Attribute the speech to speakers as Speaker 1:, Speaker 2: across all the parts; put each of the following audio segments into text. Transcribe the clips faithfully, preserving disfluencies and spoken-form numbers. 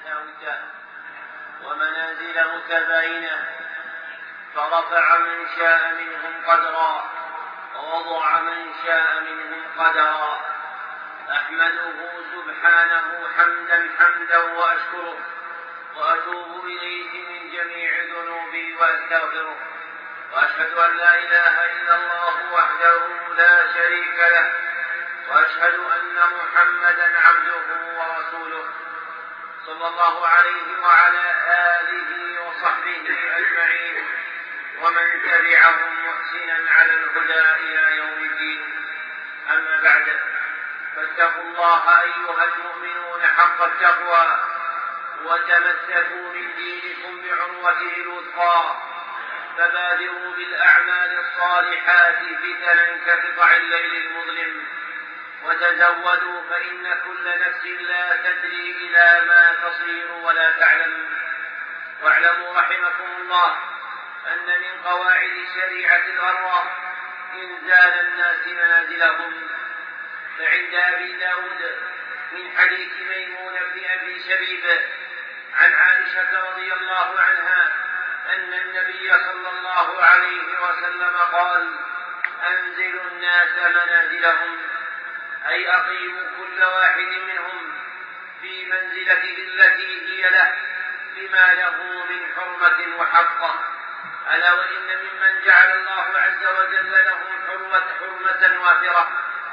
Speaker 1: متفاوتة ومنازل متباينة، فرفع من شاء منهم قدرا ووضع من شاء منهم قدرا. أحمده سبحانه حمدا حمدا وأشكره وأتوب إليه من جميع ذنوبي وأستغفره، وأشهد أن لا إله إلا الله وحده لا شريك له، وأشهد أن محمدا عبده ورسوله صلى الله عليه وعلى آله وصحبه أجمعين ومن تبعهم محسنا على الهدى إلى يوم الدين. أما بعد، فاتقوا الله أيها المؤمنون حق التقوى، وتمسكوا من دينكم بعروته الوثقى، فبادروا بالأعمال الصالحات فتنا كقطع الليل المظلم، وتزودوا فإن كل نفس لا تدري إلى ما تصير ولا تعلم. واعلموا رحمكم الله أن من قواعد الشريعة الغراء إنزال الناس منازلهم، فعند أبي داود من حديث ميمون بن أبي شبيب عن عائشة رضي الله عنها أن النبي صلى الله عليه وسلم قال: أنزلوا الناس منازلهم، أي أقيموا كل واحد منهم في منزلته التي هي له بما له من حرمة وحق. ألا وإن ممن جعل الله عز وجل لهم حرمة, حرمة وافرة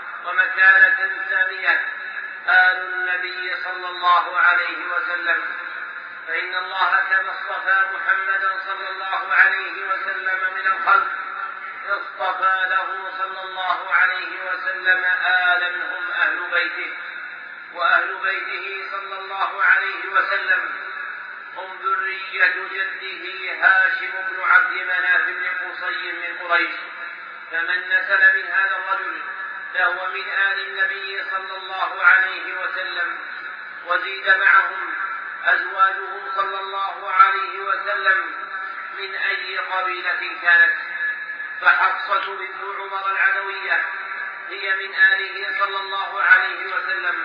Speaker 1: ومكانة ثانية آل النبي صلى الله عليه وسلم، فإن الله كما اصطفى محمدا صلى الله عليه وسلم من الخلق اصطفى له صلى الله عليه وسلم آلا هم أهل بيته، وأهل بيته صلى الله عليه وسلم هم ذرية جده هاشم بن عبد مناف بن قصي من قريش، فمن نسل من هذا الرجل فهو من آل النبي صلى الله عليه وسلم. وزيد معهم أزواجه صلى الله عليه وسلم من أي قبيلة كانت، فحفصة بنت عمر العدوية هي من آله صلى الله عليه وسلم،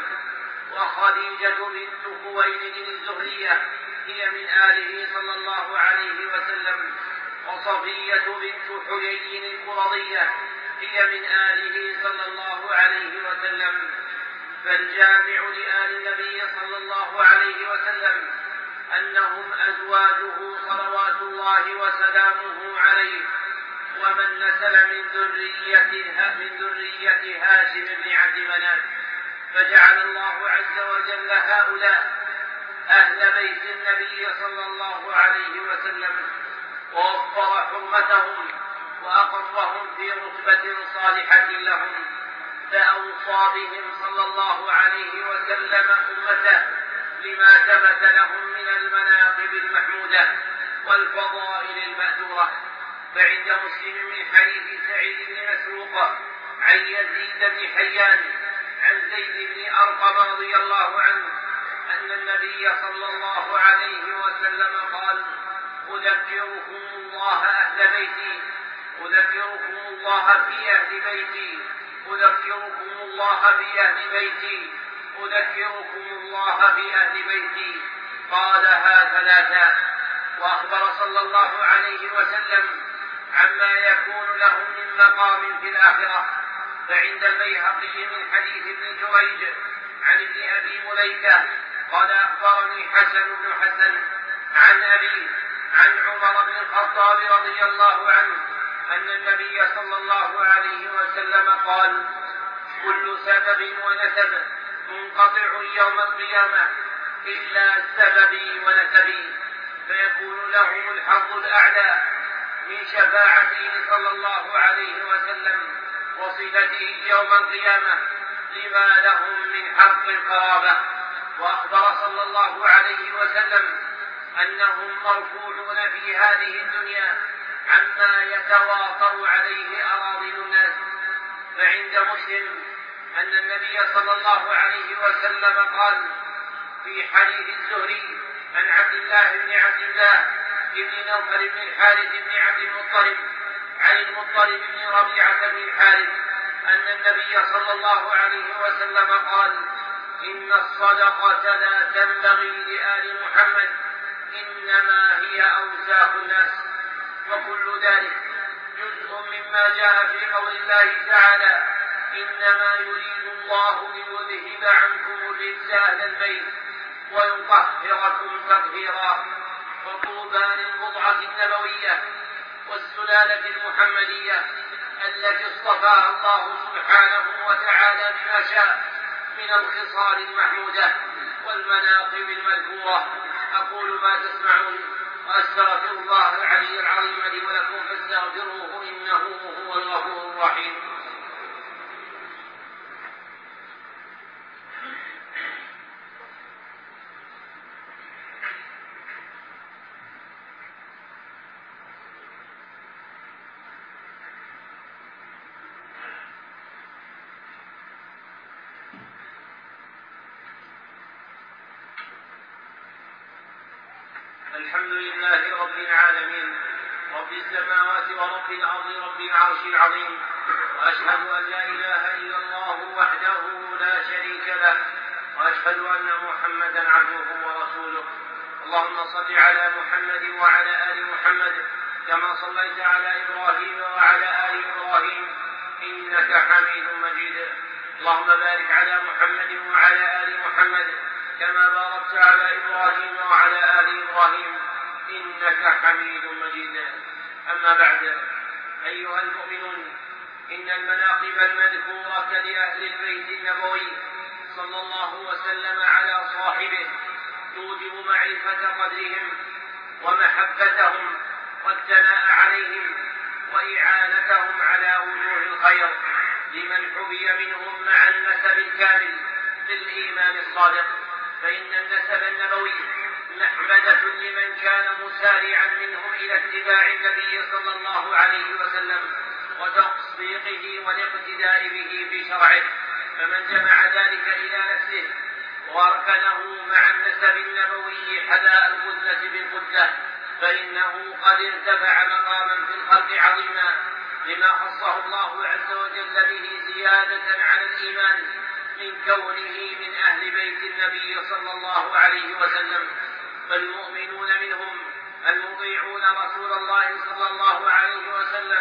Speaker 1: وخديجة بنت خويلد الزهرية هي من آله صلى الله عليه وسلم، وصفية بنت حيي القرظية هي من آله صلى الله عليه وسلم. فالجامع لآل النبي صلى الله عليه وسلم أنهم أزواجه صلوات الله وسلامه عليه، ومن نسل من ذريتها من ذرية هاشم بن عبد مناف. فجعل الله عز وجل هؤلاء أهل بيت النبي صلى الله عليه وسلم، ووفر حرمتهم وأقرهم في رتبة صالحة لهم، فأوصى بهم صلى الله عليه وسلم أمته لما ثبت لهم من المناقب المحمودة والفضائل المأثورة. فعند مسلم من حديث سعيد بن مسروق عن يزيد بن حيان عن زيد بن أرقم رضي الله عنه أن النبي صلى الله عليه وسلم قال: أذكركم الله أهل بيتي، أذكركم الله في أهل بيتي، أذكركم الله في أهل بيتي، أذكركم الله في أهل بيتي، قالها ثلاثا. وأخبر صلى الله عليه وسلم عما يكون لهم من مقام في الآخرة. فعند البيهقي من حديث ابن جريج عن ابن أبي مليكة قال: أخبرني حسن بن حسن عن أبي عن عمر بن الخطاب رضي الله عنه أن النبي صلى الله عليه وسلم قال: كل سبب ونسب منقطع يوم القيامة إلا سببي ونسبي، فيكون لهم الحظ الأعلى من شفاعته صلى الله عليه وسلم وصلته يوم القيامة لما لهم من حق القرابة. وأخبر صلى الله عليه وسلم أنهم مرفوعون في هذه الدنيا عما يتواطر عليه أراضي الناس. فعند مسلم أن النبي صلى الله عليه وسلم قال في حديث الزهري عن عبد الله بن عبد الله بن نوفل بن الحارث بن عبد المطلب عن المطلب بن ربيعة بن الحارث أن النبي صلى الله عليه وسلم قال: إن الصدقة لا تنبغي لآل محمد، إنما هي أوساخ الناس. وكل ذلك جزء مما جاء في قول الله تعالى: إنما يريد الله ليذهب عنكم الرجس أهل البيت ويطهركم تطهيرا. وطوبى للبضعة النبوية والسلالة المحمدية التي اصطفاها الله سبحانه وتعالى بما شاء من الخصال المحمودة والمناقب المذكورة. أقول ما تسمعون وأستغفر الله العلي العظيم لي ولكم فاستغفروه إنه هو الغفور الرحيم. الحمد لله رب العالمين، رب السماوات ورب الأرض، رب العرش العظيم، وأشهد أن لا إله إلا الله وحده لا شريك له، وأشهد أن محمدا عبده ورسوله. اللهم صل على محمد وعلى آل محمد كما صليت على إبراهيم وعلى آل إبراهيم إنك حميد مجيد. اللهم بارك على محمد وعلى آل محمد كما باركت على إبراهيم وعلى آل إبراهيم إنك حميد مجيد. أما بعد، أيها المؤمنون، إن المناقب المذكورة لأهل البيت النبوي صلى الله وسلم على صاحبه توجب معرفة قدرهم ومحبتهم والثناء عليهم وإعانتهم على وجوه الخير لمن حبي منهم مع النسب الكامل بالإيمان الصادق. فإن النسب النبوي محمدة لمن كان مسارعا منهم إلى اتباع النبي صلى الله عليه وسلم وتصديقه والاقتداء به في شرعه. فمن جمع ذلك إلى نفسه واركنه مع النسب النبوي حذاء القدة بالقدة فإنه قد ارتفع مقاما في الخلق عظيما لما خصه الله عز وجل به زيادة على الإيمان من كونه من أهل بيت النبي صلى الله عليه وسلم. فالمؤمنون منهم المطيعون رسول الله صلى الله عليه وسلم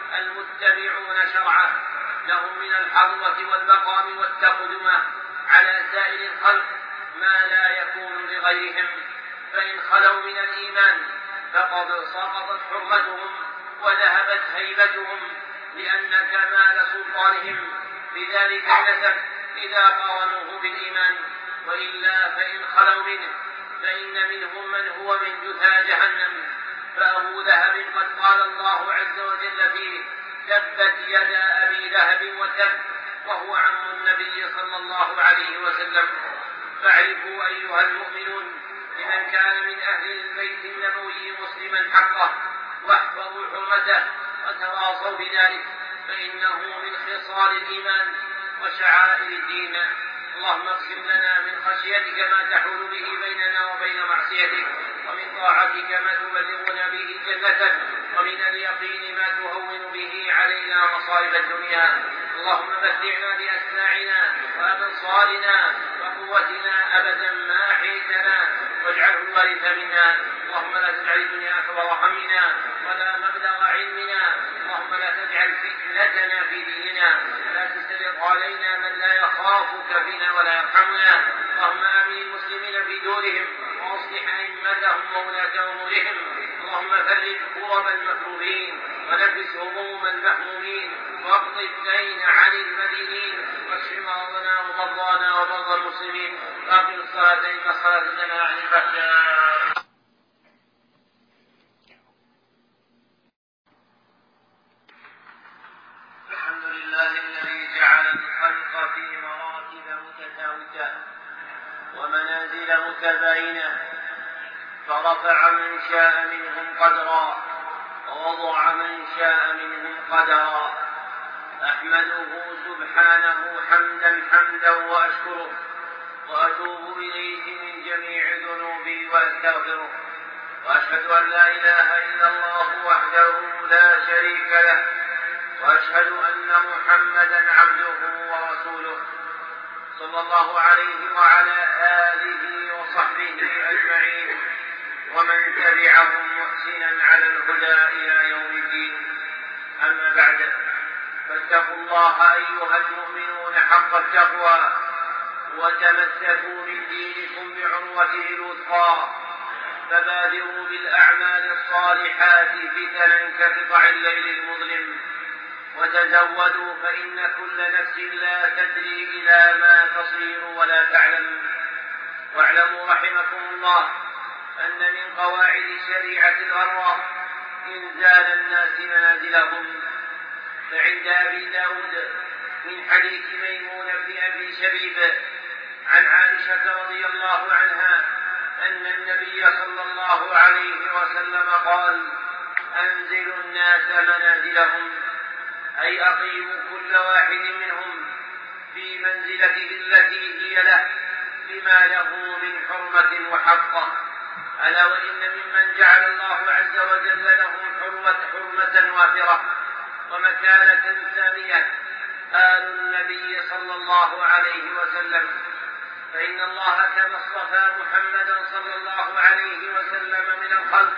Speaker 1: المتبعون شرعه لهم من الحظوة والمقام والتقدمة على سائر الخلق ما لا يكون لغيرهم. فإن خلوا من الإيمان فقد سقطت حرمتهم وذهبت هيبتهم، لأن كمال سلطانهم بذلك النسب إذا قارنوه بالإيمان. وإلا فإن خلوا منه فإن منهم من هو من جثى جهنم. فأبو لهب قد قال الله عز وجل فيه: تبت يدا أبي لهب وتب، وهو عم النبي صلى الله عليه وسلم. فاعرفوا أيها المؤمنون لمن كان من أهل البيت النبوي مسلما حقه، واحفظوا حرمته وتواصوا بذلك، فإنه من خصال الإيمان وشعائر الدين. اللهم اقسم لنا من خشيتك ما تحول به بيننا وبين معصيتك، ومن طاعتك ما تبلغنا به جنتك، ومن اليقين ما تهون به علينا مصائب الدنيا. اللهم متعنا بأسماعنا وأبصارنا وقوتنا أبدا ما أحييتنا، واجعله الوارث منا. اللهم لا تجعل الدنيا أكبر همنا ولا مبلغ علمنا. اللهم لا تجعل فتنتنا في ديننا، ولا تسلط علينا من لا يخافك فينا ولا يرحمنا. اللهم آمن المسلمين في دورهم واصلح أئمتهم وولاة أمورهم. اللهم فرج كرب المكروبين ونفس هموم المهمومين واقض الدين عن المدينين واشف مرضنا ومرضانا ومرضى المسلمين. واقم الصلاة إن الصلاة تنهى عن الفحشاء. الحمد لله الذي جعل الخلق في مراتب متفاوتة ومنازل متباينة، فرفع من شاء منهم قدرا ووضع من شاء منهم قدرا. أحمده سبحانه حمدا حمدا وأشكره، وأتوب إليه من جميع ذنوبي وأستغفره، وأشهد أن لا إله إلا الله وحده لا شريك له، وأشهد أن محمدا عبده ورسوله صلى الله عليه وعلى آله وصحبه أجمعين ومن تبعهم محسنا على الهدى إلى يوم الدين. أما بعد، فاتقوا الله أيها المؤمنون حق التقوى، وتمسكوا من دينكم بعروته الوثقى، فبادروا بالأعمال الصالحات فتنا كقطع الليل المظلم، وتزودوا فإن كل نفس لا تدري إلى ما تصير ولا تعلم. واعلموا رحمكم الله أن من قواعد شريعة الغراء إنزال الناس منازلهم. فعند أبي داود من حديث ميمون بن أبي شبيب عن عائشة رضي الله عنها أن النبي صلى الله عليه وسلم قال: أنزلوا الناس منازلهم، أي أقيموا كل واحد منهم في منزلته التي هي له بما له من حرمة وحق. ألا وإن ممن جعل الله عز وجل لهم حرمة, حرمة وافرة ومكانة سامية آل النبي صلى الله عليه وسلم، فإن الله كما اصطفى محمدا صلى الله عليه وسلم من الخلق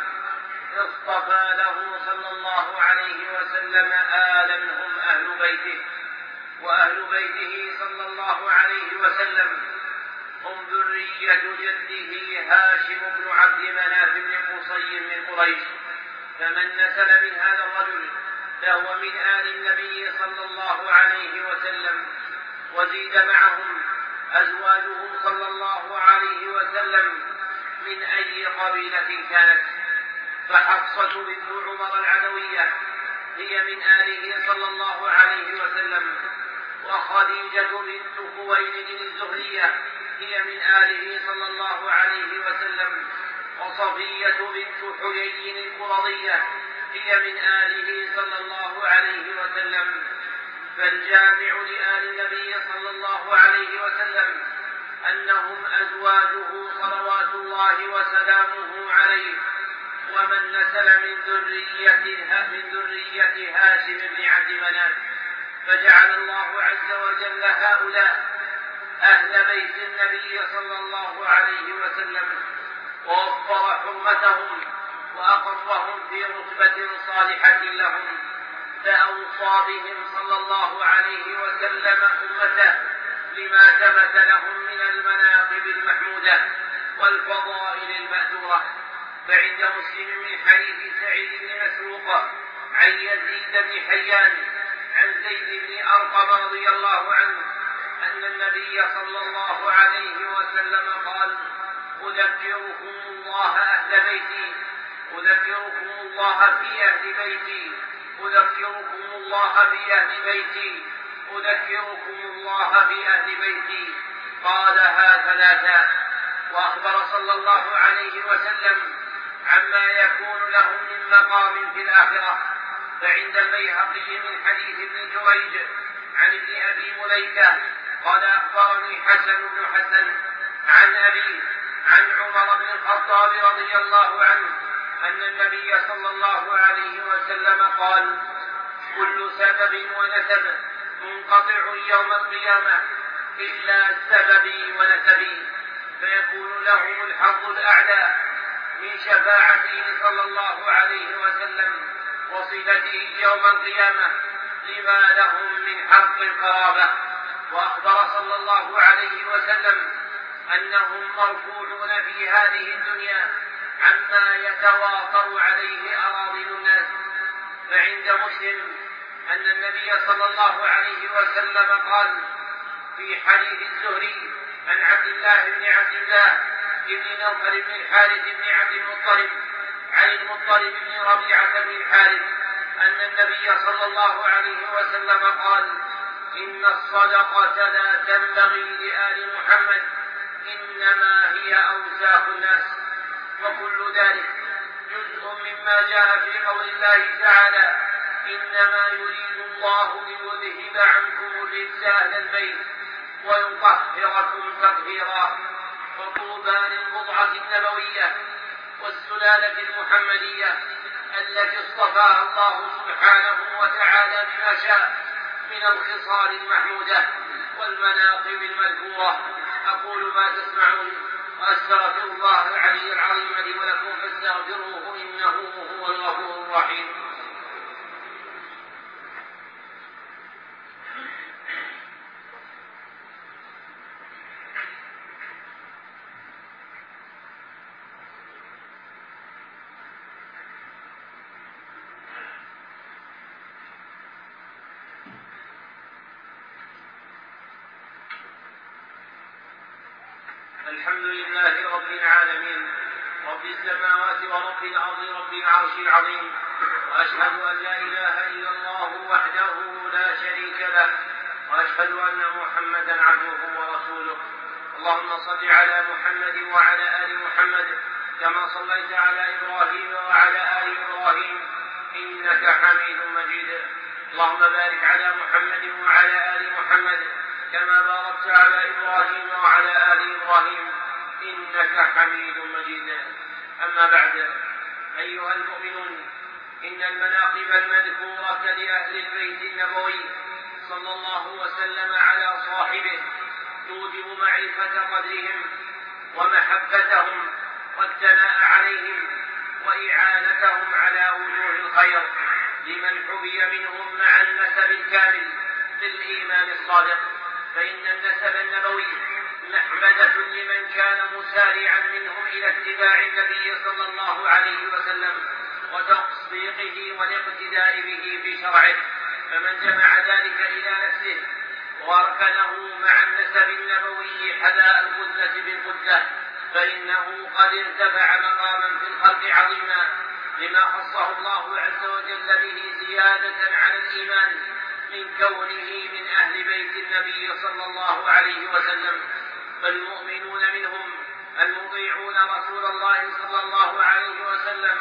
Speaker 1: اصطفى له صلى الله عليه وسلم آلا هم أهل بيته، وأهل بيته صلى الله عليه وسلم هم ذرية جده هاشم بن عبد مناف بن قصي من قريش. فمن نسل من هذا الرجل فهو من آل النبي صلى الله عليه وسلم. وزيد معهم أزواجه صلى الله عليه وسلم من أي قبيلة كانت، فحفصة بنت عمر العدوية هي من آله صلى الله عليه وسلم، وخديجة بنت خويلد الزهرية هي من آله صلى الله عليه وسلم، وصفية بنت حيي القرظية هي من آله صلى الله عليه وسلم. فالجامع لآل النبي صلى الله عليه وسلم أنهم أزواجه صلوات الله وسلامه عليه، ومن نسل من ذريتها من ذرية هاشم بن عبد مناف. فجعل الله عز وجل هؤلاء أهل بيت النبي صلى الله عليه وسلم، ووفر حرمتهم وأقرهم في رتبة صالحة لهم، فأوصى بهم صلى الله عليه وسلم أمته لما ثبت لهم من المناقب المحمودة والفضائل المأثورة. فعند مسلم من حديث سعيد بن مسروق عن يزيد بن حيان عن زيد بن أرقم رضي الله عنه أن النبي صلى الله عليه وسلم قال: أذكركم الله أهل بيتي، أذكركم الله في أهل بيتي، أذكركم الله في أهل بيتي، أذكركم الله في أهل بيتي، قالها ثلاثا. وأخبر صلى الله عليه وسلم عما يكون لهم من مقام في الآخرة. فعند البيهقي من حديث ابن جريج عن ابن أبي مليكة قال: أخبرني حسن بن حسن عن أبي عن عمر بن الخطاب رضي الله عنه أن النبي صلى الله عليه وسلم قال: كل سبب ونسب منقطع يوم القيامة إلا سببي ونسبي، فيكون لهم الحظ الأعلى من شفاعته صلى الله عليه وسلم وصلته يوم القيامة لما لهم من حق القرابة. وأخبر صلى الله عليه وسلم أنهم مرفوعون في هذه الدنيا عما يتواطر عليه أراضي الناس. فعند مسلم أن النبي صلى الله عليه وسلم قال في حديث الزهري عن عبد الله بن عبد الله بن نوفل بن الحارث بن عبد المطلب عن المطلب بن ربيعة بن الحارث أن النبي صلى الله عليه وسلم قال: إن الصدقة لا تنبغي لآل محمد، إنما هي أوساخ الناس. وكل ذلك جزء مما جاء في قول الله تعالى: إنما يريد الله ليذهب عنكم الرجس أهل البيت ويطهركم تطهيرا. فطوبى للبضعة النبوية والسلالة المحمدية التي اصطفاها الله سبحانه وتعالى بما شاء من الخصال المحمودة والمناقب المذكورة. أقول ما تسمعون وأستغفر الله العلي العظيم لي ولكم فاستغفروه إنه هو الغفور الرحيم. الحمد لله رب العالمين رب السماوات ورب الأرض رب العرش العظيم، وأشهد أن لا إله إلا الله وحده لا شريك له، وأشهد أن محمدا عبده ورسوله. اللهم صل على محمد وعلى آل محمد كما صليت على إبراهيم وعلى آل إبراهيم إنك حميد مجيد. اللهم بارك على محمد وعلى آل محمد كما باركت على إبراهيم وعلى آل إبراهيم إنك حميد مجيد. أما بعد، أيها المؤمنون، إن المناقب المذكورة لأهل البيت النبوي صلى الله وسلم على صاحبه توجب معرفة قدرهم ومحبتهم والثناء عليهم وإعانتهم على وجوه الخير لمن حبي منهم مع النسب الكامل بالإيمان الصادق. فإن النسب النبوي محمدة لمن كان مسارعا منهم إلى اتباع النبي صلى الله عليه وسلم وتصديقه والاقتداء به في شرعه. فمن جمع ذلك إلى نفسه واركنه مع النسب النبوي حذاء القدة بالقدة فإنه قد ارتفع مقاما في الخلق عظيما لما خصه الله عز وجل به زيادة على الإيمان من كونه من أهل بيت النبي صلى الله عليه وسلم. فالمؤمنون منهم المطيعون رسول الله صلى الله عليه وسلم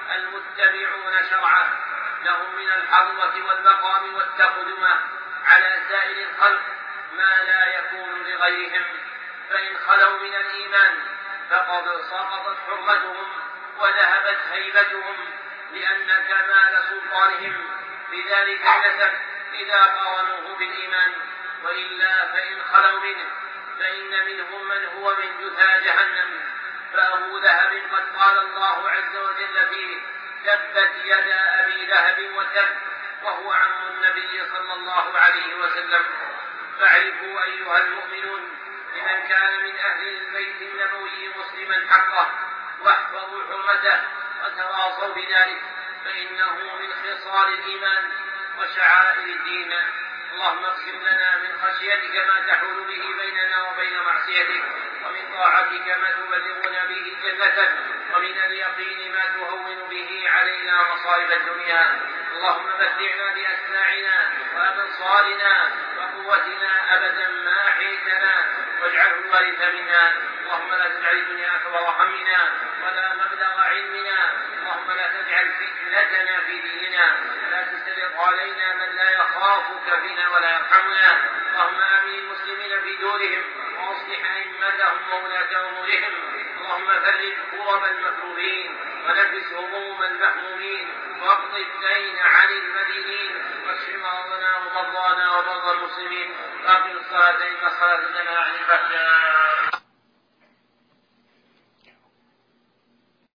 Speaker 1: المتبعون شرعه لهم من الحظوة والمقام والتقدمة على سائر الخلق ما لا يكون لغيرهم. فإن خلوا من الإيمان فقد سقطت حرمتهم وذهبت هيبتهم، لأن كمال سلطانهم بذلك النسب إذا قارنوه بالإيمان. وإلا فإن خلوا منه فإن منهم من هو من جثى جهنم. فأبو لهب قد قال الله عز وجل فيه: تبت يدا أبي لهب وتب، وهو عم النبي صلى الله عليه وسلم. فاعرفوا أيها المؤمنون لمن كان من أهل البيت النبوي مسلما حقه، واحفظوا حرمته وتواصوا بذلك، فإنه من خصال الإيمان وشعائر الدين. اللهم اقسم لنا من خشيتك ما تحول به بيننا وبين معصيتك، ومن طاعتك ما تبلغنا به جنتك، ومن اليقين ما تهون به علينا مصائب الدنيا. اللهم متعنا بأسماعنا وأبصارنا وقوتنا أبدا ما أحييتنا، واجعله الوارث منا. اللهم لا تجعل الدنيا أكبر همنا ولا مبلغ علمنا. اللهم لا تجعل فتنتنا في ديننا، ولا تسلط علينا من لا يخافك فينا ولا يرحمنا. اللهم آمن المسلمين في دورهم وأصلح أئمتهم وولاة أمورهم. اللهم فرج كرب المكروبين ونفس هموم المهمومين واقض الدين عن المدينين واشف مرضنا ومرضانا ومرضى المسلمين. واقم الصلاة إن الصلاة تنهى عن الفحشاء